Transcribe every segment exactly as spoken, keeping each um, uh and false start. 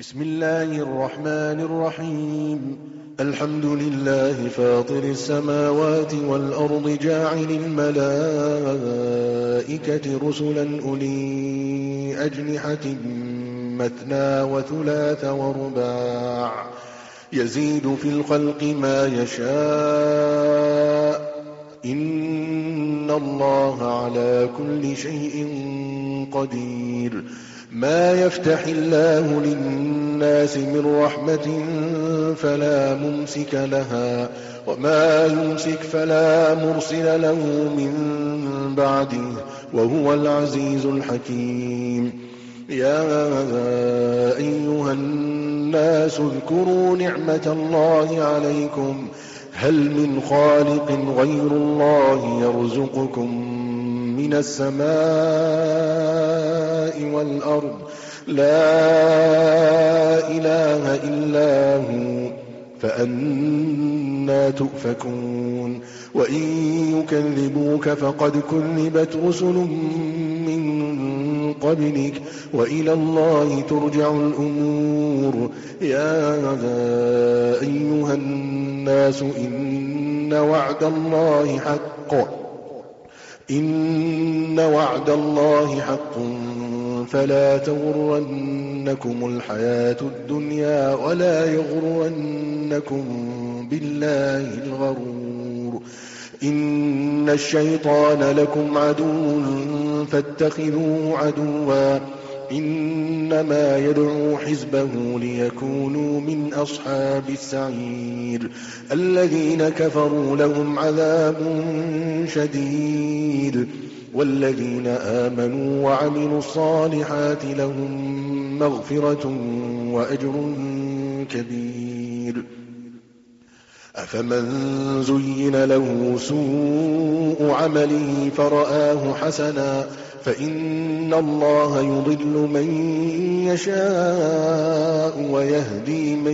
بسم الله الرحمن الرحيم. الحمد لله فاطر السماوات والأرض جاعل الملائكة رسلا أولي أجنحة مثنى وثلاث ورباع يزيد في الخلق ما يشاء إن الله على كل شيء قدير. ما يفتح الله للناس من رحمة فلا ممسك لها وما يمسك فلا مرسل له من بعده وهو العزيز الحكيم. يا أيها الناس اذكروا نعمة الله عليكم هل من خالق غير الله يرزقكم من السماء والأرض لا إله إلا هو فأنى تؤفكون. وإن يكذبوك فقد كذبت رسل من قبلك وإلى الله ترجع الأمور. يا أيها الناس إن وعد الله حق إن وعد الله حق فلا تغرنكم الحياة الدنيا ولا يغرنكم بالله الغرور. إن الشيطان لكم عدو فاتخذوه عدوا إنما يدعو حزبه ليكونوا من أصحاب السعير. الذين كفروا لهم عذاب شديد والذين آمنوا وعملوا الصالحات لهم مغفرة وأجر كبير. أفمن زين له سوء عمله فرآه حسنا فإن الله يضل من يشاء ويهدي من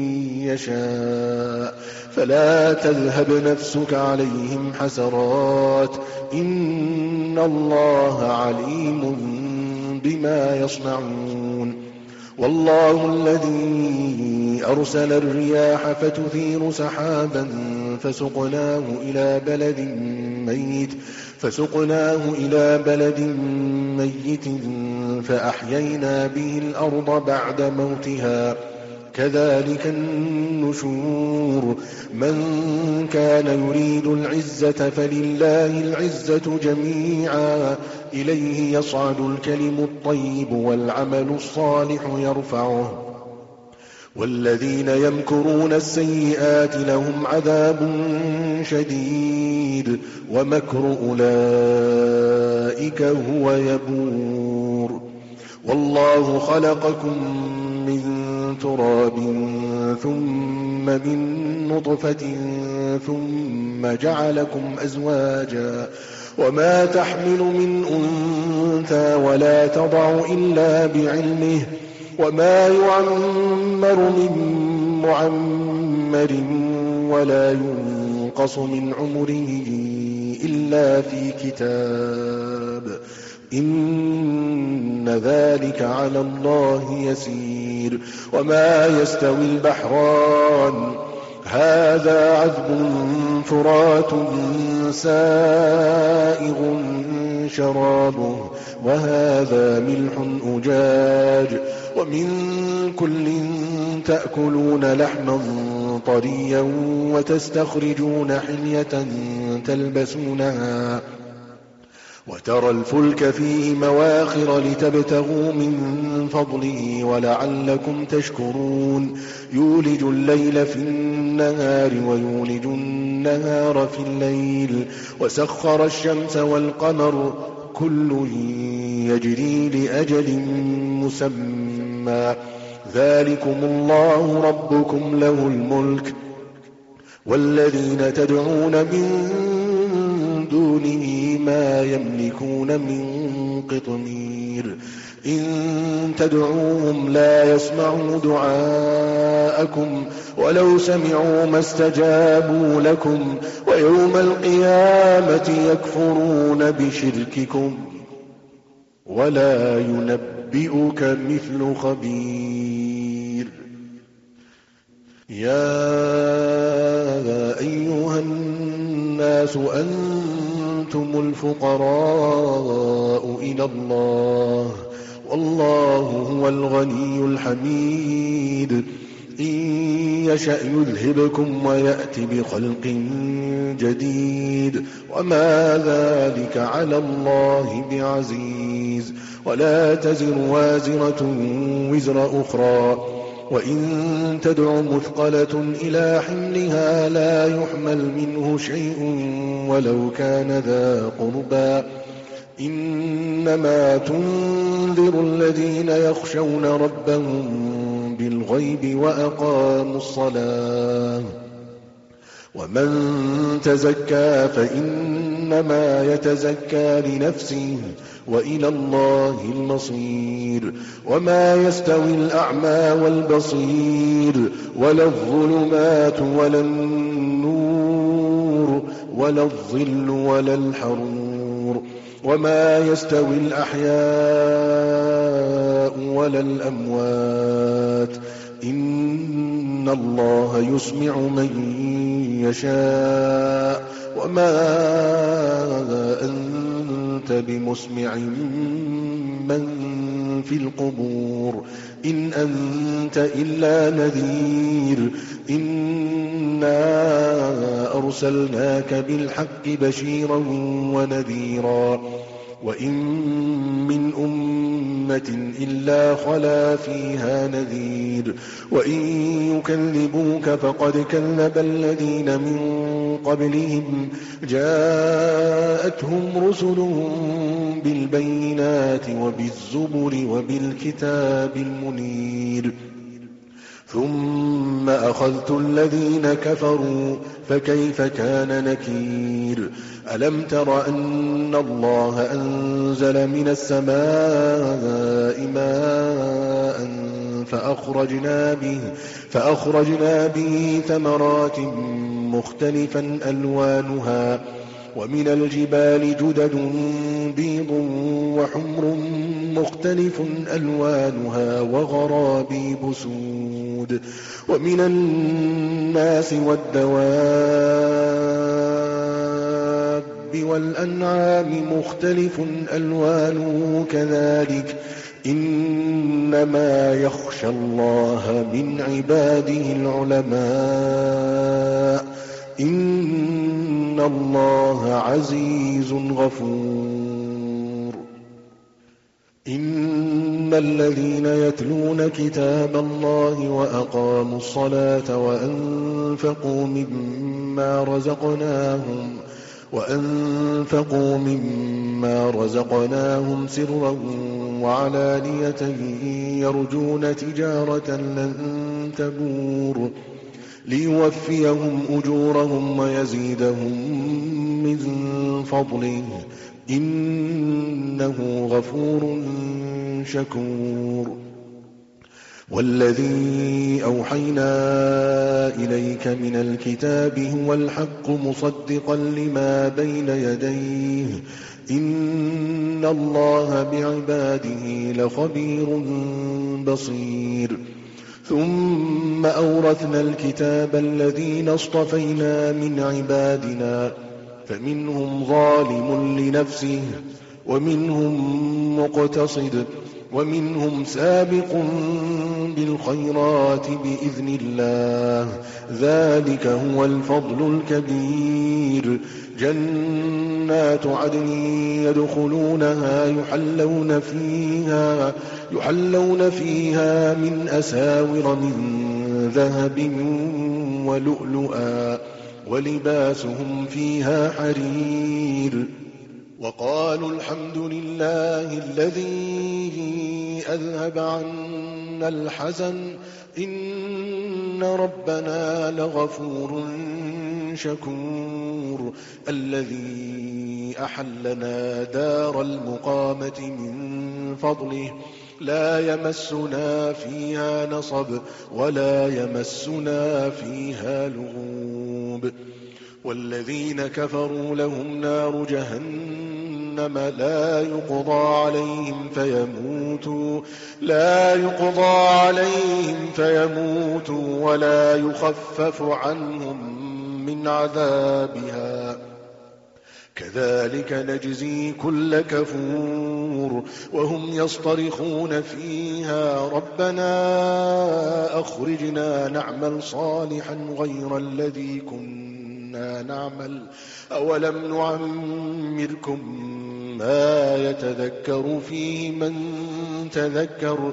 يشاء فلا تذهب نفسك عليهم حسرات إن الله عليم بما يصنعون. والله الذي أرسل الرياح فتثير سحابا فسقناه إلى بلد ميت فسقناه إلى بلد ميت فأحيينا به الأرض بعد موتها كذلك النشور. من كان يريد العزة فلله العزة جميعا إليه يصعد الكلم الطيب والعمل الصالح يرفعه والذين يمكرون السيئات لهم عذاب شديد ومكر أولئك هو يبور. والله خلقكم من تراب ثم من نطفة ثم جعلكم أزواجا وما تحمل من أنثى ولا تضع إلا بعلمه وما يعمر من معمر ولا ينقص من عمره إلا في كتاب إن ذلك على الله يسير. وما يستوي البحران هذا عذب فرات سائغ شرابه وهذا ملح أجاج ومن كل تأكلون لحما طريا وتستخرجون حلية تلبسونها وترى الفلك فيه مواخر لتبتغوا من فضله ولعلكم تشكرون. يولج الليل في النهار ويولج النهار في الليل وسخر الشمس والقمر كل يجري لأجل مسمى ذلكم الله ربكم له الملك والذين تدعون من دونه ما يملكون من قطمير. إن تدعوهم لا يسمعوا دعاءكم ولو سمعوا ما استجابوا لكم ويوم القيامة يكفرون بشرككم ولا ينبئك مثل خبير. يا أيها الناس أنتم الفقراء إلى الله والله هو الغني الحميد إن يشأ يذهبكم ويأت بخلق جديد وما ذلك على الله بعزيز ولا تزر وازرة وزر أخرى وإن تدع مثقلة إلى حملها لا يحمل منه شيء ولو كان ذا قربى إنما تنذر الذين يخشون ربهم بالغيب وأقاموا الصلاة ومن تزكى فإنما يتزكى لنفسه وإلى الله المصير وما يستوي الأعمى والبصير ولا الظلمات ولا النور ولا الظل ولا الحرور وما يستوي الأحياء ولا الأموات إن الله يسمع من يشاء وما أنت بمسمع من في القبور إن أنت إلا نذير إنا أرسلناك بالحق بشيرا ونذيرا وإن من أمة إلا خلا فيها نذير وإن يكذبوك فقد كذب الذين من قبلهم جاءتهم رسلهم بالبينات وبالزبر وبالكتاب المنير ثم أخذت الذين كفروا فكيف كان نكير ألم تر أن الله أنزل من السماء ماء فأخرجنا به, فأخرجنا به ثمرات مختلفا ألوانها ومن الجبال جدد بيض وحمر مختلف ألوانها وغرابيب سود ومن الناس والدواب والأنعام مختلف ألوانه كذلك إنما يخشى الله من عباده العلماء إن الله عزيز غفور إن الذين يتلون كتاب الله وأقاموا الصلاة وأنفقوا مما رزقناهم وأنفقوا مما رزقناهم سرا وعلانية يرجون تجارة لن تبور ليوفيهم أجورهم ويزيدهم من فضله إنه غفور شكور والذي أوحينا إليك من الكتاب هو الحق مصدقا لما بين يديه إن الله بعباده لخبير بصير ثم أورثنا الكتاب الذين اصطفينا من عبادنا فمنهم ظالم لنفسه ومنهم مقتصد ومنهم سابق بالخيرات بإذن الله ذلك هو الفضل الكبير جنات عدن يدخلونها يحلون فيها يحلون فيها من أساور من ذهب ولؤلؤا ولباسهم فيها حرير وقالوا الحمد لله الذي أذهب عنا الحزن إن ربنا لغفور شكور الذي أحلنا دار المقامة من فضله لا يمسنا فيها نصب ولا يمسنا فيها لغوب والذين كفروا لهم نار جهنم جهنم لا يقضى عليهم فيموتوا لا يقضى عليهم فيموتوا ولا يخفف عنهم من عذابها كذلك نجزي كل كفور وهم يصطرخون فيها ربنا أخرجنا نعمل صالحا غير الذي كنا نعمل أولم نعمركم ما يتذكر فيه من تذكر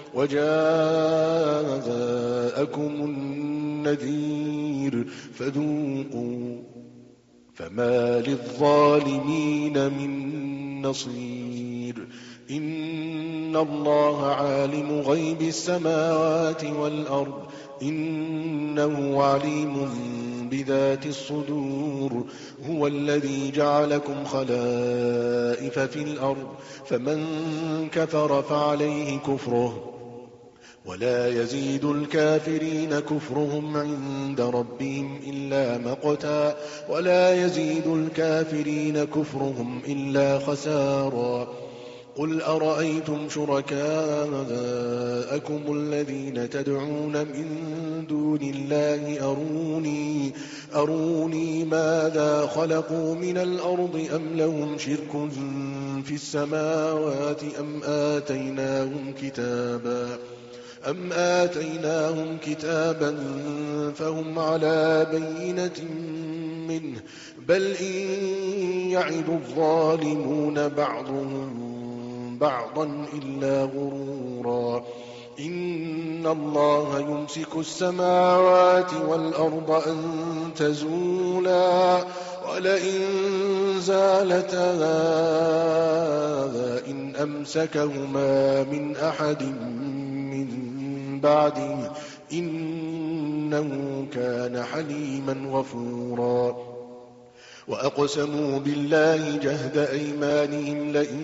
وجاءكم النذير فذوقوا فما للظالمين من نصير إن الله عالم غيب السماوات والأرض إنه عليم بذات الصدور هو الذي جعلكم خلائف في الأرض فمن كفر فعليه كفره ولا يزيد الكافرين كفرهم عند ربهم إلا مقتا ولا يزيد الكافرين كفرهم إلا خسارا قل أرأيتم شركاءكم الذين تدعون من دون الله أروني, أروني ماذا خلقوا من الأرض أم لهم شرك في السماوات أم آتيناهم كتابا أم آتيناهم كتابا فهم على بينة منه بل إن يعد الظالمون بعضهم بعضا إلا غرورا إن الله يمسك السماوات والأرض أن تزولا ولئن زالتا إن أمسكهما من أحد بعده إنه كان حليما غفورا وأقسموا بالله جهد أيمانهم لئن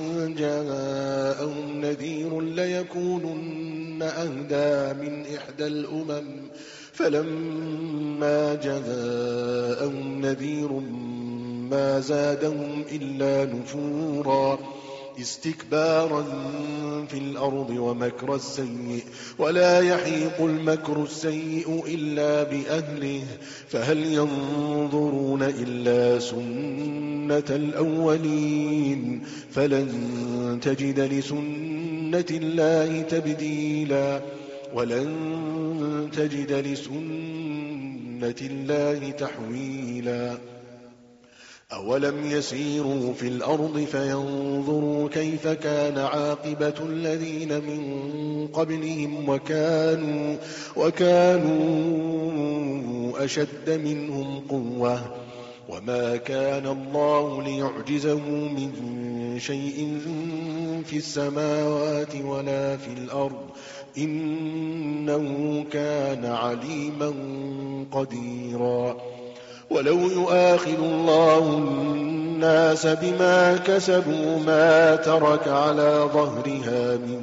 جاءهم نذير ليكونن أهدى من إحدى الأمم فلما جاءهم نذير ما زادهم إلا نفورا استكبارا في الأرض ومكر السيء ولا يحيق المكر السيء إلا بأهله فهل ينظرون إلا سنة الأولين فلن تجد لسنة الله تبديلا ولن تجد لسنة الله تحويلا أولم يسيروا في الأرض فينظروا كيف كان عاقبة الذين من قبلهم وكانوا, وكانوا أشد منهم قوة وما كان الله ليعجزه من شيء في السماوات ولا في الأرض إنه كان عليما قديرا ولو يؤاخذ الله الناس بما كسبوا ما ترك على ظهرها من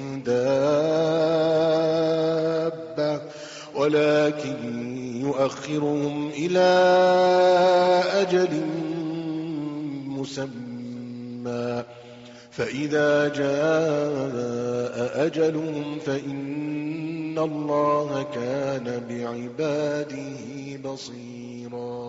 دابة ولكن يؤخرهم إلى أجل مسمى فإذا جاء أجلهم فإن الله كان بعباده بصيرا